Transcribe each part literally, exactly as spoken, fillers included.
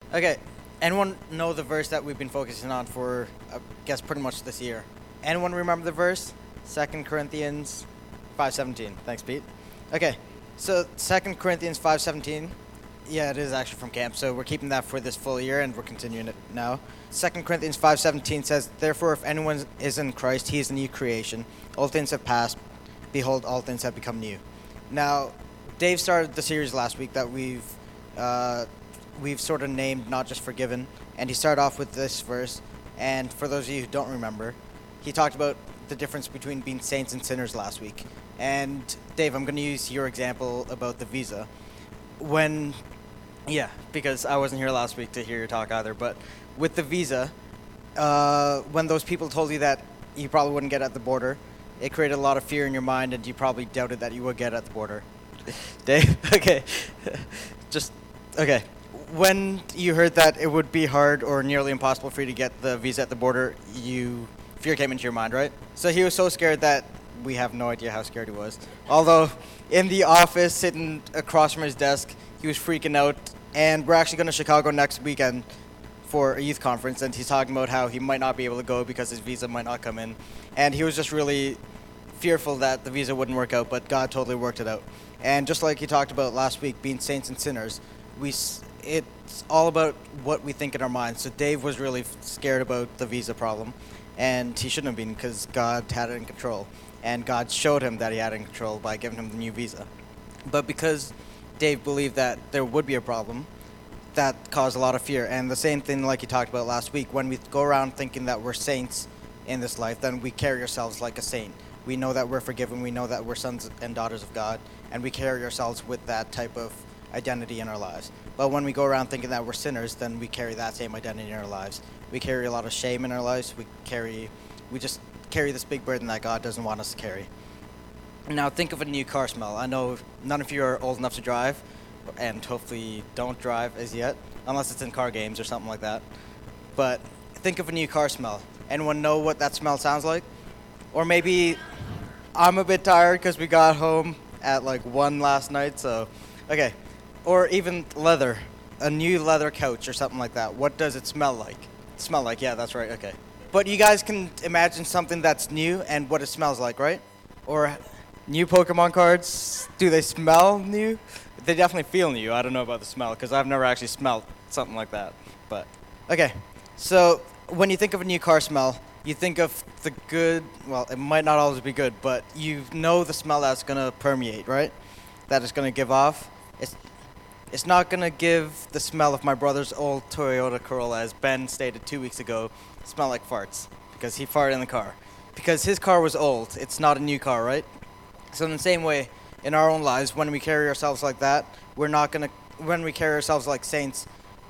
Okay, anyone know the verse that we've been focusing on for, I guess, pretty much this year? Anyone remember the verse? Second Corinthians five seventeen. Thanks, Pete. Okay, so Second Corinthians five seventeen. Yeah, it is actually from camp, so we're keeping that for this full year, and we're continuing it now. Second Corinthians five seventeen says, "Therefore, if anyone is in Christ, he is a new creation. All things have passed. Behold, all things have become new." Now, Dave started the series last week that we've uh, we've sort of named Not Just Forgiven, and he started off with this verse. And for those of you who don't remember, he talked about the difference between being saints and sinners last week. And Dave, I'm going to use your example about the visa. When, yeah, because I wasn't here last week to hear your talk either, but with the visa, uh, when those people told you that you probably wouldn't get at the border, it created a lot of fear in your mind, and you probably doubted that you would get at the border. Dave, okay, just, okay. When you heard that it would be hard or nearly impossible for you to get the visa at the border, you fear came into your mind, right? So he was so scared that we have no idea how scared he was. Although in the office, sitting across from his desk, he was freaking out. And we're actually going to Chicago next weekend for a youth conference, and he's talking about how he might not be able to go because his visa might not come in. And he was just really fearful that the visa wouldn't work out, but God totally worked it out. And just like he talked about last week, being saints and sinners, we it's all about what we think in our minds. So Dave was really scared about the visa problem, and he shouldn't have been, because God had it in control. And God showed him that he had it in control by giving him the new visa. But because Dave believed that there would be a problem, that caused a lot of fear. And the same thing like he talked about last week, when we go around thinking that we're saints in this life, then we carry ourselves like a saint. We know that we're forgiven, we know that we're sons and daughters of God, and we carry ourselves with that type of identity in our lives. But when we go around thinking that we're sinners, then we carry that same identity in our lives. We carry a lot of shame in our lives. We carry, we just carry this big burden that God doesn't want us to carry. Now think of a new car smell. I know none of you are old enough to drive, and hopefully don't drive as yet, unless it's in car games or something like that. But think of a new car smell. Anyone know what that smell sounds like? Or maybe I'm a bit tired because we got home at like one last night, so okay. Or even leather, a new leather couch or something like that. What does it smell like? Smell like, yeah, that's right, okay. But you guys can imagine something that's new and what it smells like, right? Or new Pokemon cards, do they smell new? They definitely feel new. I don't know about the smell because I've never actually smelled something like that. But okay, so when you think of a new car smell, you think of the good, well, it might not always be good, but you know the smell that's going to permeate, right? That it's going to give off. It's it's not going to give the smell of my brother's old Toyota Corolla, as Ben stated two weeks ago, smell like farts, because he farted in the car. Because his car was old. It's not a new car, right? So in the same way, in our own lives, when we carry ourselves like that, we're not going to, when we carry ourselves like saints,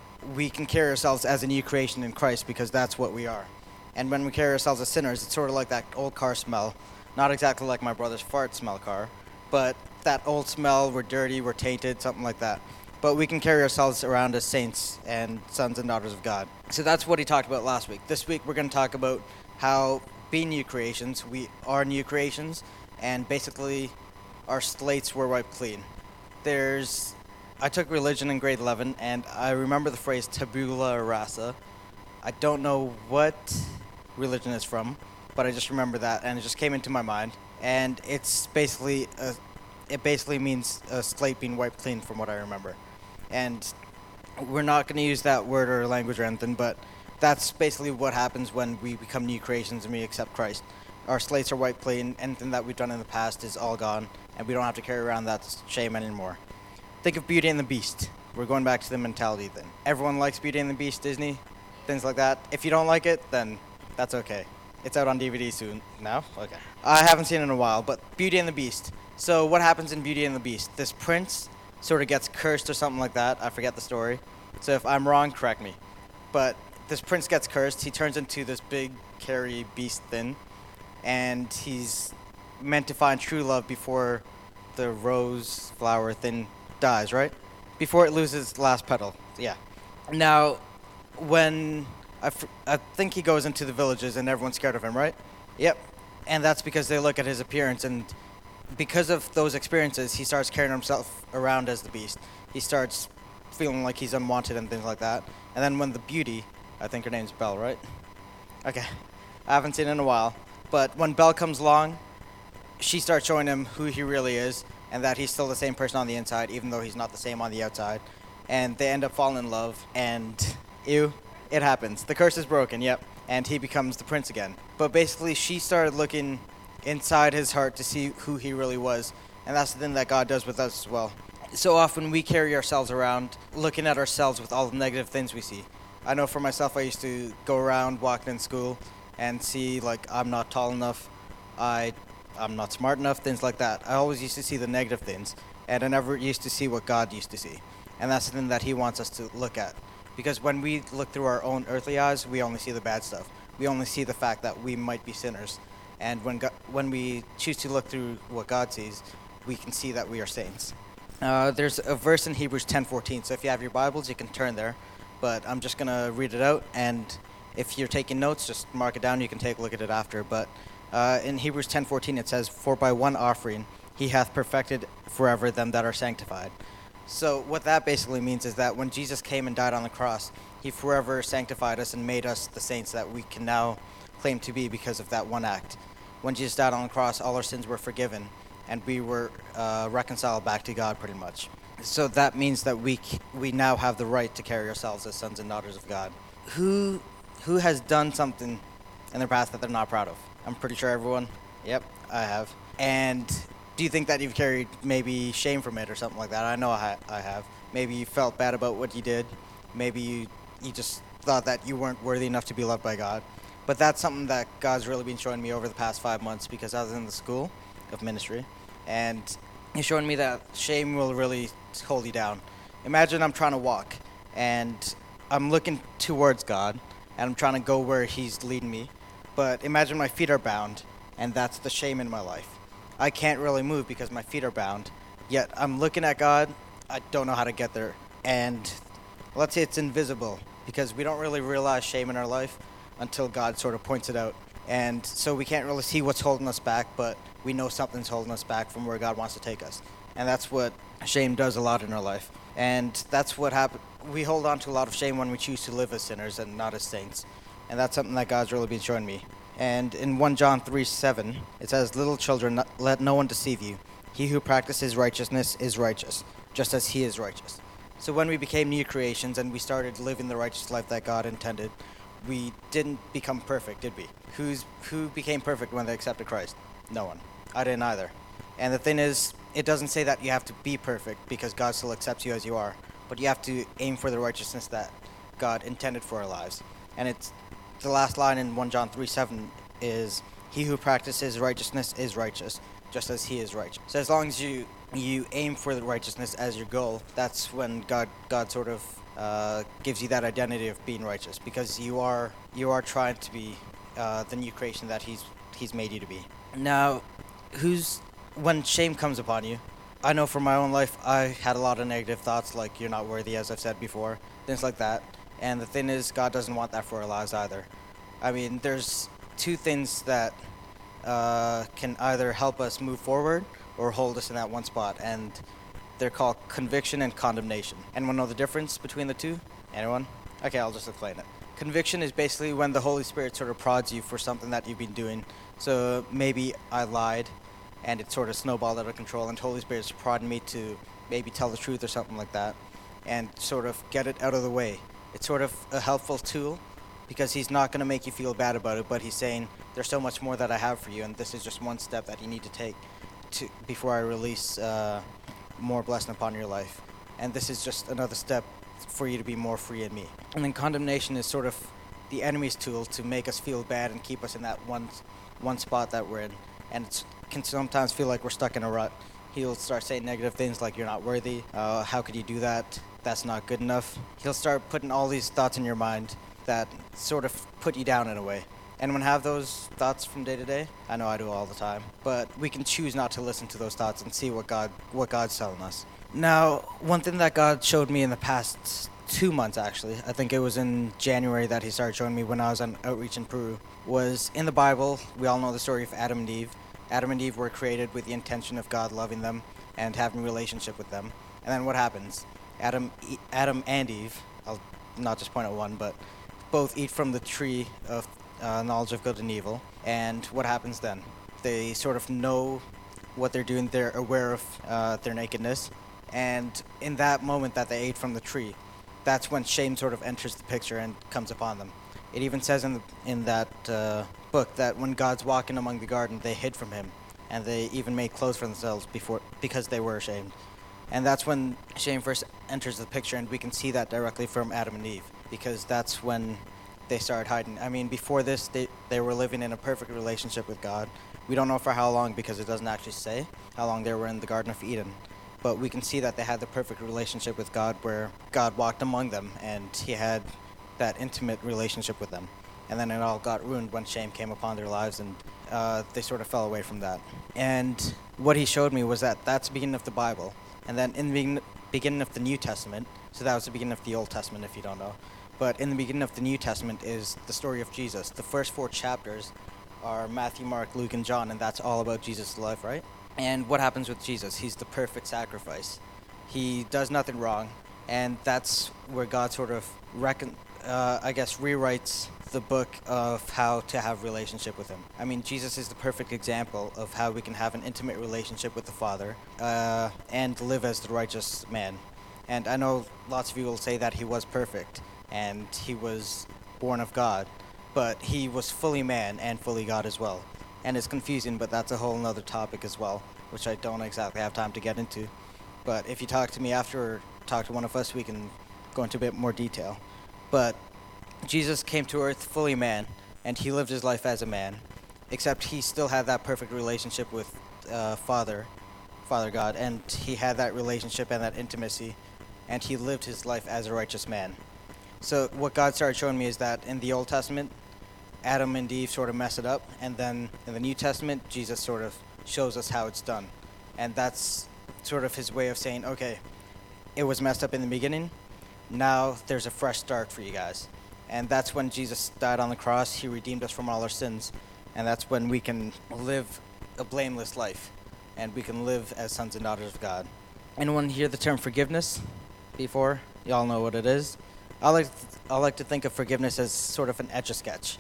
we can carry ourselves as a new creation in Christ, because that's what we are. And when we carry ourselves as sinners, it's sort of like that old car smell. Not exactly like my brother's fart smell car, but that old smell, we're dirty, we're tainted, something like that. But we can carry ourselves around as saints and sons and daughters of God. So that's what he talked about last week. This week we're going to talk about how being new creations, we are new creations, and basically our slates were wiped clean. There's, I took religion in grade eleven, and I remember the phrase tabula rasa. I don't know what religion it's from, but I just remember that, and it just came into my mind. And it's basically, a, it basically means a slate being wiped clean from what I remember. And we're not going to use that word or language or anything, but that's basically what happens when we become new creations and we accept Christ. Our slates are wiped clean. Anything that we've done in the past is all gone, and we don't have to carry around that shame anymore. Think of Beauty and the Beast. We're going back to the mentality thing. Everyone likes Beauty and the Beast, Disney, things like that. If you don't like it, then that's okay. It's out on D V D soon. Now? Okay. I haven't seen it in a while, but Beauty and the Beast. So what happens in Beauty and the Beast? This prince sort of gets cursed or something like that. I forget the story. So if I'm wrong, correct me. But this prince gets cursed. He turns into this big, hairy beast thing. And he's meant to find true love before the rose flower thing dies, right? Before it loses its last petal. Yeah. Now, when I, f- I think he goes into the villages and everyone's scared of him, right? Yep. And that's because they look at his appearance, and because of those experiences, he starts carrying himself around as the beast. He starts feeling like he's unwanted and things like that. And then when the beauty, I think her name's Belle, right? Okay. I haven't seen it in a while. But when Belle comes along, she starts showing him who he really is and that he's still the same person on the inside, even though he's not the same on the outside. And they end up falling in love, and ew, it happens. The curse is broken, yep. And he becomes the prince again. But basically, she started looking inside his heart to see who he really was. And that's the thing that God does with us as well. So often we carry ourselves around looking at ourselves with all the negative things we see. I know for myself, I used to go around walking in school and see, like, I'm not tall enough, I, I'm not smart enough, things like that. I always used to see the negative things, and I never used to see what God used to see. And that's the thing that he wants us to look at. Because when we look through our own earthly eyes, we only see the bad stuff. We only see the fact that we might be sinners. And when God, when we choose to look through what God sees, we can see that we are saints. Uh, there's a verse in Hebrews ten fourteen, so if you have your Bibles, you can turn there. But I'm just going to read it out, and if you're taking notes, just mark it down. You can take a look at it after. But uh, in Hebrews ten fourteen, it says, "For by one offering he hath perfected forever them that are sanctified." So what that basically means is that when Jesus came and died on the cross, he forever sanctified us and made us the saints that we can now claim to be because of that one act. When Jesus died on the cross, all our sins were forgiven, and we were uh, reconciled back to God pretty much. So that means that we we now have the right to carry ourselves as sons and daughters of God. Who who has done something in their past that they're not proud of? I'm pretty sure everyone. Yep, I have. And do you think that you've carried maybe shame from it or something like that? I know I, I have. Maybe you felt bad about what you did. Maybe you, you just thought that you weren't worthy enough to be loved by God. But that's something that God's really been showing me over the past five months because I was in the school of ministry. And he's showing me that shame will really hold you down. Imagine I'm trying to walk and I'm looking towards God and I'm trying to go where he's leading me. But imagine my feet are bound, and that's the shame in my life. I can't really move because my feet are bound, yet I'm looking at God. I don't know how to get there. And let's say it's invisible because we don't really realize shame in our life until God sort of points it out. And so we can't really see what's holding us back, but we know something's holding us back from where God wants to take us. And that's what shame does a lot in our life. And that's what happens. We hold on to a lot of shame when we choose to live as sinners and not as saints. And that's something that God's really been showing me. And in First John three seven, it says, "Little children, let no one deceive you. He who practices righteousness is righteous, just as he is righteous." So when we became new creations and we started living the righteous life that God intended, we didn't become perfect, did we? Who's who became perfect when they accepted Christ? No one. I didn't either. And the thing is, it doesn't say that you have to be perfect because God still accepts you as you are, but you have to aim for the righteousness that God intended for our lives. And it's the last line in First John three seven is, "He who practices righteousness is righteous, just as he is righteous." So as long as you you aim for the righteousness as your goal, that's when God God sort of uh, gives you that identity of being righteous, because you are you are trying to be uh, the new creation that He's He's made you to be. Now, who's when shame comes upon you? I know from my own life, I had a lot of negative thoughts, like you're not worthy, as I've said before, things like that. And the thing is, God doesn't want that for our lives either. I mean, there's two things that uh, can either help us move forward or hold us in that one spot, and they're called conviction and condemnation. Anyone know the difference between the two? Anyone? Okay, I'll just explain it. Conviction is basically when the Holy Spirit sort of prods you for something that you've been doing. So maybe I lied, and it sort of snowballed out of control, and the Holy Spirit's prodding me to maybe tell the truth or something like that, and sort of get it out of the way. It's sort of a helpful tool, because he's not going to make you feel bad about it, but he's saying, there's so much more that I have for you, and this is just one step that you need to take to before I release uh, more blessing upon your life. And this is just another step for you to be more free in me. And then condemnation is sort of the enemy's tool to make us feel bad and keep us in that one one spot that we're in. And it can sometimes feel like we're stuck in a rut. He'll start saying negative things like, you're not worthy, uh, how could you do that, that's not good enough. He'll start putting all these thoughts in your mind that sort of put you down in a way. Anyone have those thoughts from day to day? I know I do all the time. But we can choose not to listen to those thoughts and see what God what God's telling us. Now, one thing that God showed me in the past two months, actually, I think it was in January that he started showing me when I was on outreach in Peru, was in the Bible. We all know the story of Adam and Eve. Adam and Eve were created with the intention of God loving them and having a relationship with them. And then what happens? Adam, Adam and Eve, I'll not just point out one, but both eat from the tree of uh, knowledge of good and evil. And what happens then? They sort of know what they're doing. They're aware of uh, their nakedness. And in that moment that they ate from the tree, that's when shame sort of enters the picture and comes upon them. It even says in the, in that uh, book that when God's walking among the garden, they hid from him, and they even made clothes for themselves before because they were ashamed. And that's when shame first enters the picture, and we can see that directly from Adam and Eve, because that's when they started hiding. I mean, before this, they, they were living in a perfect relationship with God. We don't know for how long, because it doesn't actually say how long they were in the Garden of Eden. But we can see that they had the perfect relationship with God, where God walked among them, and he had that intimate relationship with them. And then it all got ruined when shame came upon their lives, and uh, they sort of fell away from that. And what he showed me was that that's the beginning of the Bible. And then in the beginning of the New Testament, so that was the beginning of the Old Testament if you don't know, but in the beginning of the New Testament is the story of Jesus. The first four chapters are Matthew, Mark, Luke, and John, and that's all about Jesus' life, right? And what happens with Jesus? He's the perfect sacrifice. He does nothing wrong, and that's where God sort of reckon, uh, I guess, rewrites the book of how to have relationship with him. I mean, Jesus is the perfect example of how we can have an intimate relationship with the Father uh, and live as the righteous man. And I know lots of you will say that he was perfect and he was born of God, but he was fully man and fully God as well. And it's confusing, but that's a whole nother topic as well, which I don't exactly have time to get into. But if you talk to me after, or talk to one of us, we can go into a bit more detail. But Jesus came to earth fully man, and he lived his life as a man, except he still had that perfect relationship with uh, Father, Father God, and he had that relationship and that intimacy, and he lived his life as a righteous man. So what God started showing me is that in the Old Testament, Adam and Eve sort of mess it up, and then in the New Testament, Jesus sort of shows us how it's done. And that's sort of his way of saying, okay, it was messed up in the beginning, now there's a fresh start for you guys. And that's when Jesus died on the cross. He redeemed us from all our sins. And that's when we can live a blameless life. And we can live as sons and daughters of God. Anyone hear the term forgiveness before? Y'all know what it is. I like, I like to think of forgiveness as sort of an Etch-a-Sketch.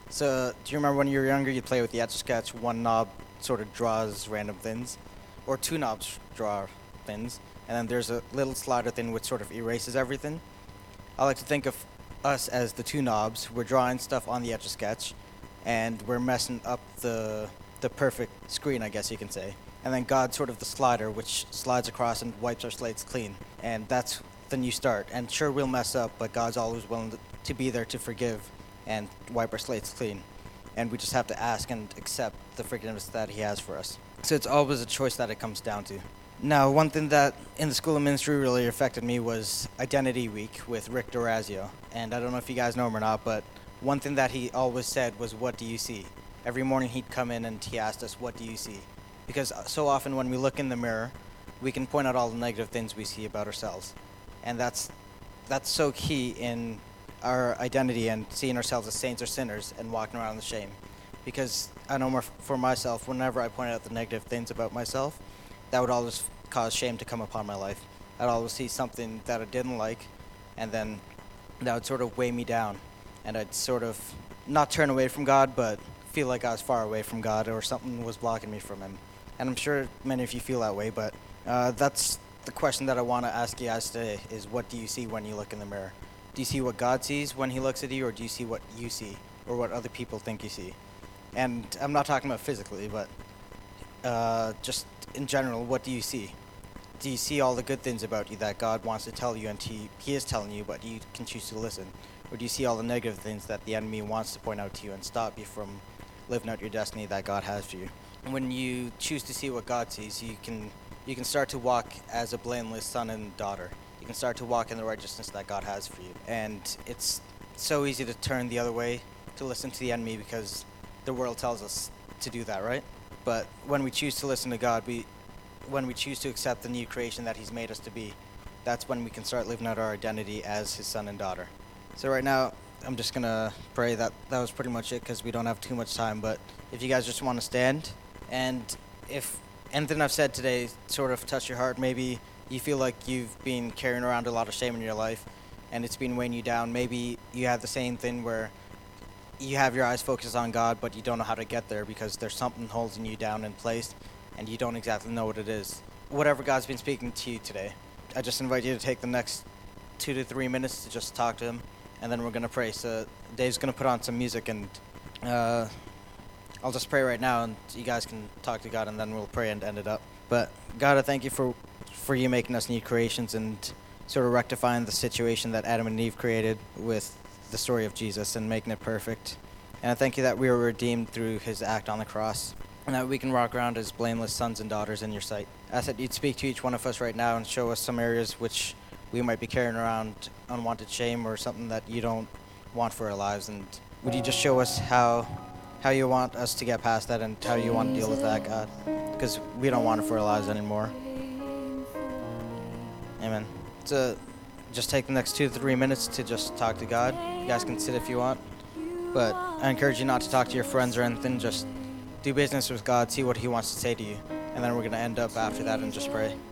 So do you remember when you were younger, you'd play with the Etch-a-Sketch? One knob sort of draws random things. Or two knobs draw things. And then there's a little slider thing which sort of erases everything. I like to think of us as the two knobs. We're drawing stuff on the Etch-a-Sketch, and we're messing up the the perfect screen, I guess you can say. And then God's sort of the slider, which slides across and wipes our slates clean. And that's the new start. And sure, we'll mess up, but God's always willing to, to be there to forgive and wipe our slates clean. And we just have to ask and accept the forgiveness that he has for us. So it's always a choice that it comes down to. Now, one thing that in the School of Ministry really affected me was Identity Week with Rick Dorazio. And I don't know if you guys know him or not, but one thing that he always said was, what do you see? Every morning he'd come in and he asked us, what do you see? Because so often when we look in the mirror, we can point out all the negative things we see about ourselves. And that's that's so key in our identity and seeing ourselves as saints or sinners and walking around with shame. Because I know more for myself, whenever I point out the negative things about myself, that would always cause shame to come upon my life. I'd always see something that I didn't like, and then that would sort of weigh me down. And I'd sort of not turn away from God, but feel like I was far away from God, or something was blocking me from him. And I'm sure many of you feel that way, but uh, that's the question that I want to ask you guys today, is what do you see when you look in the mirror? Do you see what God sees when he looks at you, or do you see what you see, or what other people think you see? And I'm not talking about physically, but uh, just in general, what do you see? Do you see all the good things about you that God wants to tell you, and he, he is telling you, but you can choose to listen? Or do you see all the negative things that the enemy wants to point out to you and stop you from living out your destiny that God has for you? And when you choose to see what God sees, you can you can start to walk as a blameless son and daughter. You can start to walk in the righteousness that God has for you. And it's so easy to turn the other way, to listen to the enemy, because the world tells us to do that, right? But when we choose to listen to God, we when we choose to accept the new creation that he's made us to be, that's when we can start living out our identity as his son and daughter. So right now, I'm just going to pray. That that was pretty much it, because we don't have too much time. But if you guys just want to stand, and if anything I've said today sort of touched your heart, maybe you feel like you've been carrying around a lot of shame in your life, and it's been weighing you down. Maybe you have the same thing where you have your eyes focused on God, but you don't know how to get there because there's something holding you down in place, and you don't exactly know what it is. Whatever God's been speaking to you today, I just invite you to take the next two to three minutes to just talk to him, and then we're going to pray. So Dave's going to put on some music, and uh, I'll just pray right now, and you guys can talk to God, and then we'll pray and end it up. But God, I thank you for, for you making us new creations and sort of rectifying the situation that Adam and Eve created with the story of Jesus and making it perfect. And I thank you that we were redeemed through his act on the cross, and that we can walk around as blameless sons and daughters in your sight. I ask that you'd speak to each one of us right now and show us some areas which we might be carrying around unwanted shame or something that you don't want for our lives. And would you just show us how how you want us to get past that and how you want to deal with that, God? Because we don't want it for our lives anymore. Amen. So just take the next two to three minutes to just talk to God. You guys can sit if you want. But I encourage you not to talk to your friends or anything. Just do business with God, see what he wants to say to you. And then we're going to end up after that and just pray.